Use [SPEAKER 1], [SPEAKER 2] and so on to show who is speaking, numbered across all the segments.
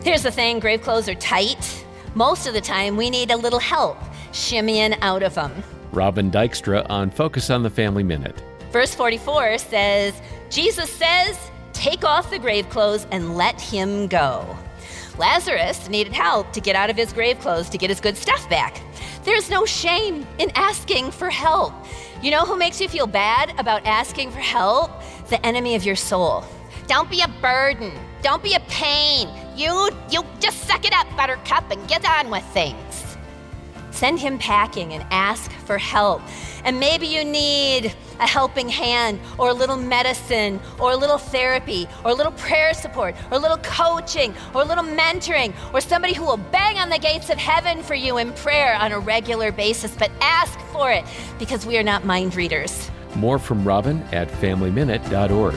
[SPEAKER 1] Here's the thing, grave clothes are tight. Most of the time, we need a little help shimmying out of them.
[SPEAKER 2] Robin Dykstra on Focus on the Family Minute.
[SPEAKER 1] Verse 44 says, Jesus says, take off the grave clothes and let him go. Lazarus needed help to get out of his grave clothes to get his good stuff back. There's no shame in asking for help. You know who makes you feel bad about asking for help? The enemy of your soul. Don't be a burden. Don't be a pain. You just suck it up, Buttercup, and get on with things. Send him packing and ask for help. And maybe you need a helping hand, or a little medicine, or a little therapy, or a little prayer support, or a little coaching, or a little mentoring, or somebody who will bang on the gates of heaven for you in prayer on a regular basis. But ask for it, because we are not mind readers.
[SPEAKER 2] More from Robin at FamilyMinute.org.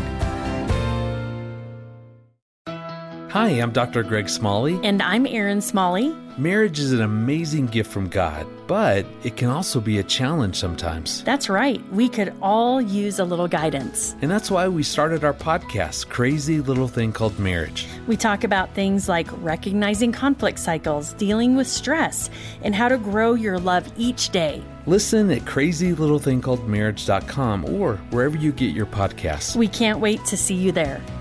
[SPEAKER 3] Hi, I'm Dr. Greg Smalley.
[SPEAKER 4] And I'm Erin Smalley.
[SPEAKER 3] Marriage is an amazing gift from God, but it can also be a challenge sometimes.
[SPEAKER 4] That's right. We could all use a little guidance.
[SPEAKER 3] And that's why we started our podcast, Crazy Little Thing Called Marriage.
[SPEAKER 4] We talk about things like recognizing conflict cycles, dealing with stress, and how to grow your love each day.
[SPEAKER 3] Listen at crazylittlethingcalledmarriage.com or wherever you get your podcasts.
[SPEAKER 4] We can't wait to see you there.